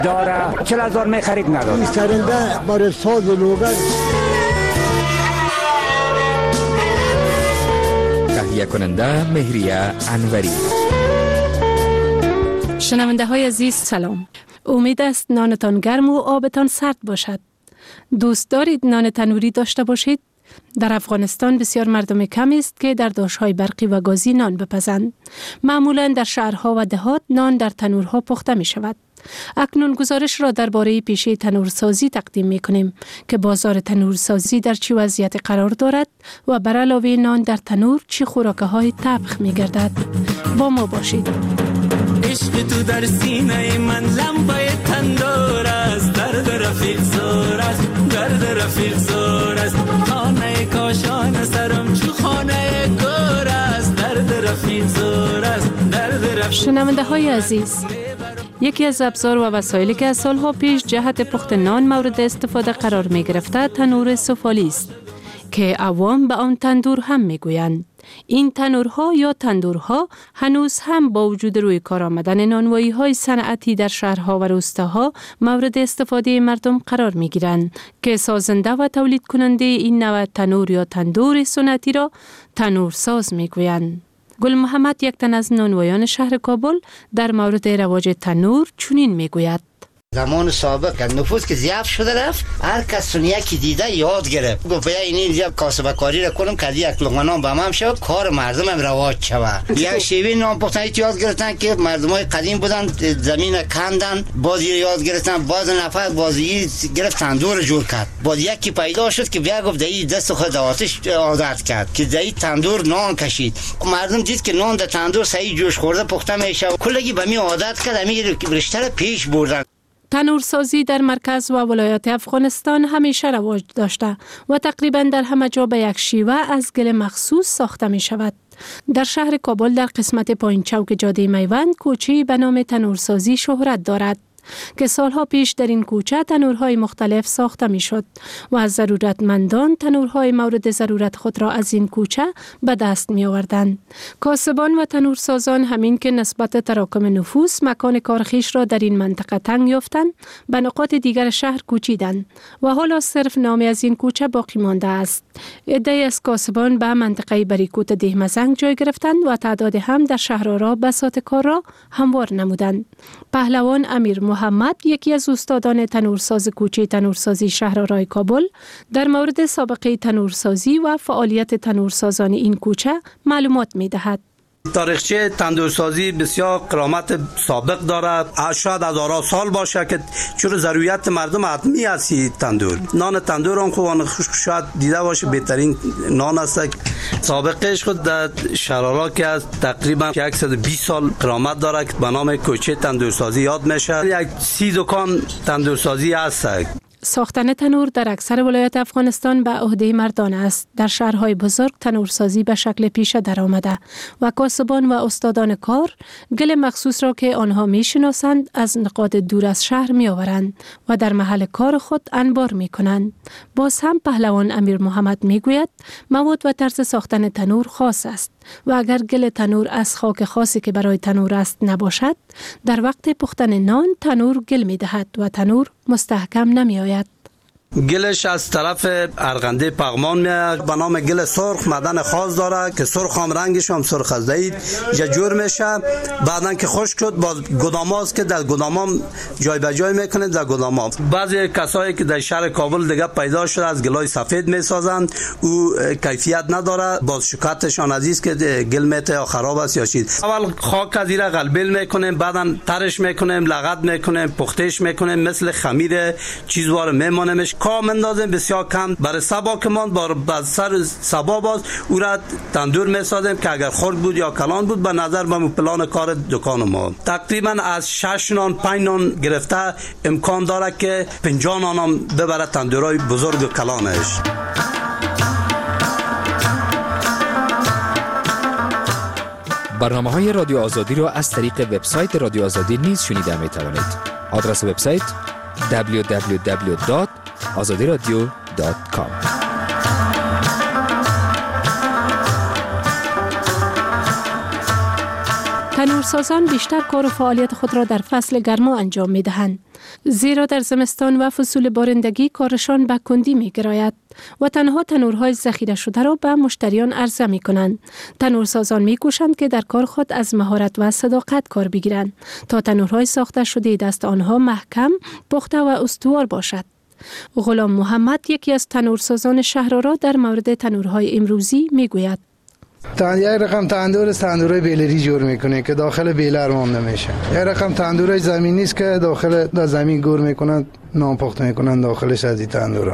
داره 40,000 میخرید نداره. این سرنده برای ساز لوگر. تهیه کننده مهریه انوری. شنونده های عزیز سلام. امید است نانتان گرم و آبتان سرد باشد. دوست دارید نان تنوری داشته باشید؟ در افغانستان بسیار مردم کمی است که در داشت‌های برقی و گازی نان بپزند. معمولاً در شهرها و دهات نان در تنورها پخته می شود. اکنون گزارش را درباره پیشه تنورسازی تقدیم می کنیم که بازار تنورسازی در چه وضعیت قرار دارد و بر علاوه نان در تنور چه خوراک‌های طبخ می گردد. با ما باشید. عشق تو در سینه من لمبه تندور است، درد رفیق زور است، درد رفیق زور است، خانه کاشان سرم چو خانه گور است، درد رفیق زور است، درد رفیق. شنونده های عزیز، یکی از ابزار و وسایلی که از سالها پیش جهت پخت نان مورد استفاده قرار می گرفته تنور سفالی است که عوام به آن تندور هم می گویند. این تنورها یا تندورها هنوز هم با وجود روی کار آمدن نانوایی های صنعتی در شهرها و روستاها مورد استفاده مردم قرار می گیرند که سازنده و تولید کننده این نوع تنور یا تندور سنتی را تنورساز می گویند. گل محمد، یک تن از نانوایان شهر کابل، در مورد رواج تنور چنین می گوید. زمان سابق نفوذ که ضعف شده رفت، هر کس یکی دیده یاد گرفت، گفت اینجا کاسب کاری را کنم که یک لقمه نان به هم شود، کار مردم هم رواج شود. یک شیوه نان پختن یاد گرفتن که مردمای قدیم بودن، زمین کندن، بازی یاد گرفتن، باز نفر بازی گرفت تندور جور کرد. باز یکی پیدا شد که بیا گفت دایی دست خود آتش عادت کرد که دایی تندور نان کشید. مردم دید که نان در تندور صحیح جوش خورده پخته میشه، کلگی به می عادت کرد، همین رشته پیش بردن. تنورسازی در مرکز و ولایات افغانستان همیشه رواج داشته و تقریباً در همه جا به یک شیوه از گل مخصوص ساخته می شود. در شهر کابل در قسمت پایین چوک جاده میوند کوچه‌ای به نام تنورسازی شهرت دارد که سالها پیش در این کوچه تنورهای مختلف ساخته می شد و از ضرورتمندان تنورهای مورد ضرورت خود را از این کوچه به دست می آوردند. کاسبان و تنورسازان همین که نسبت تراکم نفوس مکان کارخیش را در این منطقه تنگ یافتند، به نقاط دیگر شهر کوچیدند و حالا صرف نامی از این کوچه باقی مانده است. عده‌ای از کاسبان به منطقه بریکوت دهمزنگ جای گرفتند و تعداد هم در شهرآرا بساط کار را هموار نمودند. پهلوان امیر محمد، یکی از استادان تنورساز کوچه تنورسازی شهرآرای کابل، در مورد سابقه تنورسازی و فعالیت تنورسازان این کوچه معلومات می‌دهد. تاریخچه تندورسازی بسیار قرامت سابق دارد، شاید هزارها سال باشه که چون ضروریت مردم حتمی است. تندور نان تندور هم خوب شاید دیده باشه بهترین نان است. سابقهش خود در شهرآرا که از تقریبا 120 سال قرامت دارد که به نام کوچه تندورسازی یاد میشه. یک 30 دکان تندورسازی هست. ساختن تنور در اکثر ولایات افغانستان به عهده مردان است. در شهرهای بزرگ تنورسازی به شکل پیشه در آمده و کاسبان و استادان کار گل مخصوص را که آنها می شناسند از نقاط دور از شهر می آورند و در محل کار خود انبار می کنند. باز هم پهلوان امیر محمد می گوید مواد و طرز ساختن تنور خاص است و اگر گل تنور از خاک خاصی که برای تنور است نباشد، در وقت پختن نان تنور گل می دهد و تنور مستحکم نمی آید. گلش از طرف ارغنده پغمان میاد به نام گل سرخ، معدن خاص داره که سرخ هم رنگش هم سرخ از دید جور میشه. بعدن که خشک شد باز گداماست که در گدامام جای به جای میکنه. در گدامام بعضی کسایی که در شهر کابل دیگه پیدا شده از گلای سفید میسازند، او کیفیت نداره، باز شکایتشان عزیز که گل میته یا خراب است یا چیز. اول خاک از زیر غلبیل میکنیم، بعدن ترش میکنیم، لغت میکنیم، پختش میکنیم، مثل خمیر چیزوار میمونیمش کام اندازیم بسیار کم برای سبا که من با سر سبا باز او را تندور میسازیم که اگر خرد بود یا کلان بود به نظر به پلان کار دکان ما تقریبا از 6 نان 5 نان گرفته امکان داره که 50 نان هم ببره تندورای بزرگ و کلانش. برنامه‌های رادیو آزادی را از طریق وبسایت رادیو آزادی نیز شنیده می‌توانید. آدرس وبسایت www.azadiradio.com. تنورسازان بیشتر کار و فعالیت خود را در فصل گرما انجام می دهند. زیرا در زمستان و فصول بارندگی کارشان به کندی می گراید و تنها تنورهای ذخیره شده را به مشتریان عرضه می کنند. تنورسازان می کوشند که در کار خود از مهارت و صداقت کار بگیرند تا تنورهای ساخته شده دست آنها محکم، پخته و استوار باشد. غلام محمد یکی از تنورسازان شهرآرا در مورد تنورهای امروزی می گوید: یک رقم تندورای بیلری جور میکنه که داخل بیلر مانده میشه. یک رقم تندورای زمینی است که داخل زمین گور میکنن، نان پخته میکنن داخلش از این تندورا.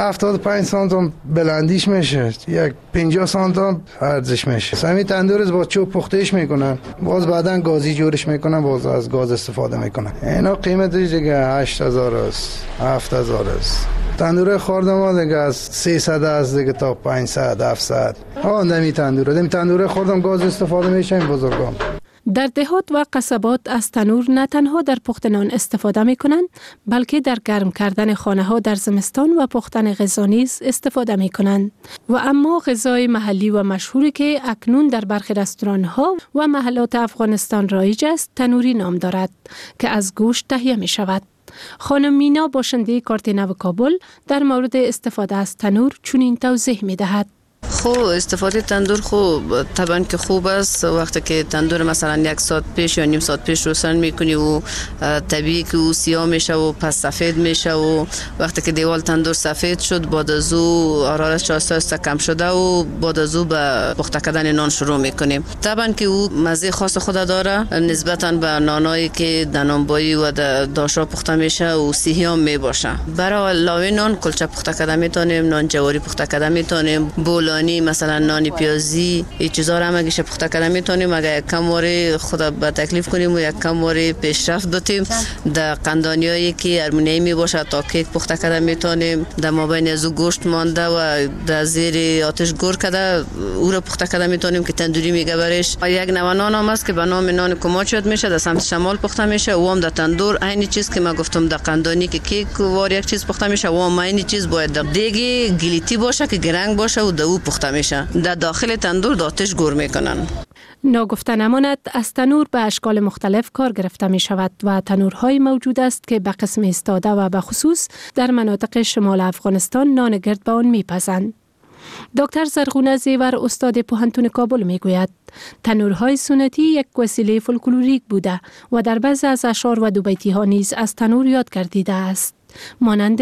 75 سانت بلندیش میشه، یک 50 سانت عرضش میشه. همین تندور با چوب پختهش میکنن، باز بعداً گازی جورش میکنن، باز از گاز استفاده میکنن. اینا قیمتش دیگه 8000 است، 7000 است. تندور خورده ما دیگه از 300 است دیگه تا 500 700. دمی تندوره خوردم گاز استفاده میشه این بزرگان. در دهات و قصبات از تنور نه تنها در پخت نان استفاده می کنند بلکه در گرم کردن خانه ها در زمستان و پختن غذا نیز استفاده می کنند. و اما غذای محلی و مشهوری که اکنون در برخی رستوران ها و محلات افغانستان رایج است تنوری نام دارد که از گوشت تهیه می شود. خانم مینا باشنده کارت نو کابل در مورد استفاده از تنور چنین توضیح می دهد: خب استفاده تندور خوب طبعا که خوب است. وقتی که تندور مثلا 1 ساعت پیش یا نیم ساعت پیش روشن میکنی و طبیعی که او سیاه میشه و پس سفید میشه و وقتی که دیوال تندور سفید شد بعد از او حرارتش آهسته کم شده و بعد از او به پخته کردن نان شروع میکنیم. طبعا که او مزه خاص خود داره نسبتا به نانایی که در نانبایی و در داشا پخته میشه و سیاه میباشه. برای علاوه نان کلچه پخته کرده میتونیم، نان جواری پخته کرده میتونیم، بولانی مثلا نان پیازی این چیزا رو هم اگه پخته کرده میتونیم. اگه یک کم واره خدا به تکلیف کنیم و یک کم واره پیشرفت دادیم در قندانیایی که آلومینیمی باشه تا کیک پخته کرده میتونیم. در مابین از گوشت مانده و در زیر آتش گور کرده او رو پخته کرده میتونیم که تندوری میگه برش. یک نوع نان هم است که به نام نان کماچ یاد میشه، در سمت شمال پخته میشه و هم در تندور عین چیز که ما گفتم در قندانی که کیک وار یک چیز پخته میشه و هم عین چیز باید در دیگه گلیتی باشه که گرنگ باشه و او پخته میشه. در داخل تندور د آتش گور میکنن. ناگفته نماند از تنور به اشکال مختلف کار گرفته می شود و تنورهای موجود است که به قسم ایستاده و به خصوص در مناطق شمال افغانستان نان گرد به آن می پزند. دکتر زرغونه زیور استاد پوهنتون کابل می گوید تنورهای سنتی یک وسیله فولکلوریک بوده و در بعضی از اشعار و دوبیتی ها نیز از تنور یاد گردیده است. مانند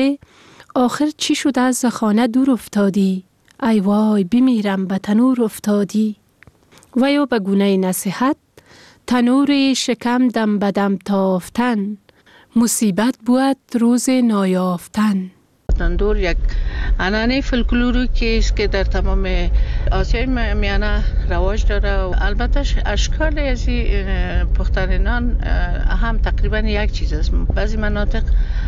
آخر چی شده از خانه دور افتادی، ای وای بمیرم به تنور افتادی. و یا به گونه نصیحت تنور شکم دم بدم تافتن، مصیبت بود روز نایافتن. تندور یک عنعنه فولکلوریکی است که در تمام آسیای میانه رواج داره و البته اشکال از پختن نان هم تقریبا یک چیز است. بعضی مناطق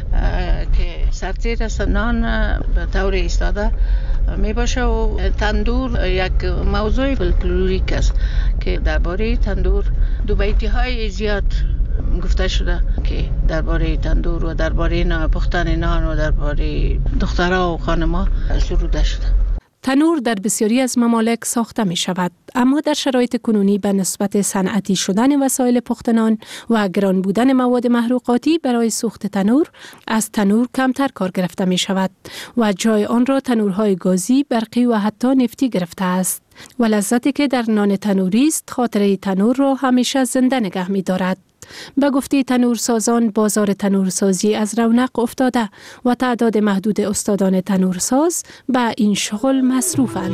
که سرزیر است نان به طور ایستاده می باشه و تندور یک موضوع فولکلوریک است که درباره تندور دو بیتی های زیاد گفته شده که درباره تندور و درباره پختن نان و درباره دخترها و خانم‌ها سروده شده. تنور در بسیاری از ممالک ساخته می شود، اما در شرایط کنونی به نسبت صنعتی شدن وسایل پخت نان و گران بودن مواد محروقاتی برای سوخت تنور از تنور کمتر کار گرفته می شود و جای آن را تنورهای گازی، برقی و حتی نفتی گرفته است و لذتی که در نان تنوری است خاطره تنور را همیشه زنده نگه می دارد. به گفته تنورسازان بازار تنورسازی از رونق افتاده و تعداد محدود استادان تنورساز به این شغل مصروفند.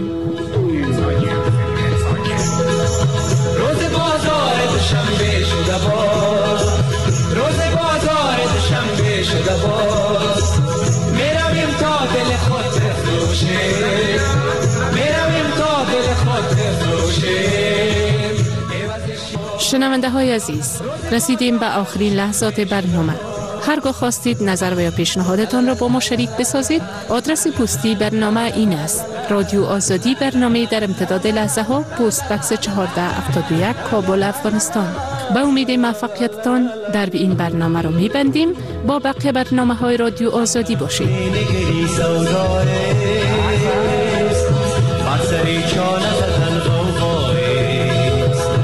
روز بازار دوشنبه شده باز، روز بازار دوشنبه شده باز، میرویم تا دل خود بفروشیم، میرویم تا دل خود بفروشیم. شنونده های عزیز، رسیدیم به آخرین لحظات برنامه. هرگاه خواستید نظر و یا پیشنهادتان را با ما شریک بسازید، آدرس پستی برنامه این است: رادیو آزادی، برنامه در امتداد لحظه ها، پست بکس 1471 کابل افغانستان. به امید موفقیتتان در این برنامه را می‌بندیم. با بقیه برنامه های رادیو آزادی باشید.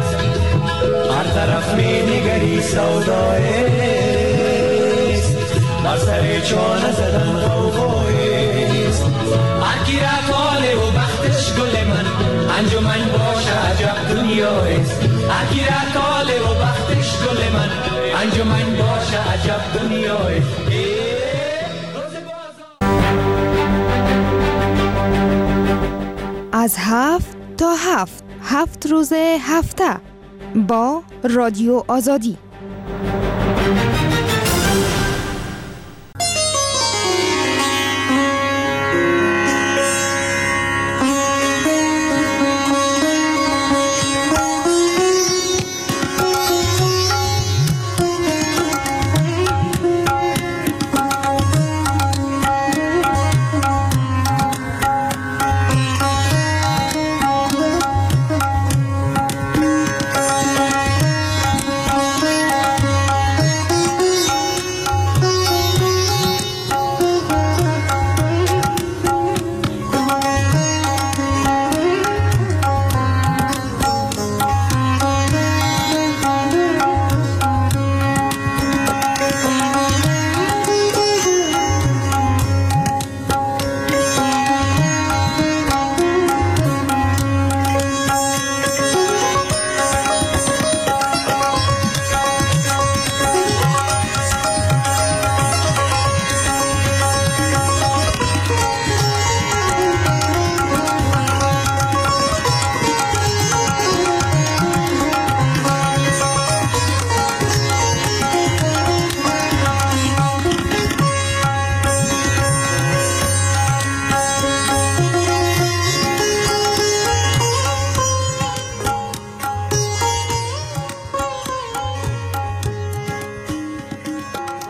طرف می نگری سودایست، بر سر چانه زدن غوغاییست هر کی را طالع و بختش گل من انجمن باشه عجب دنیاییست هر کی را طالع و بختش گل من انجمن باشه عجب دنیاییست. از 7 تا 7 روز هفته با رادیو آزادی.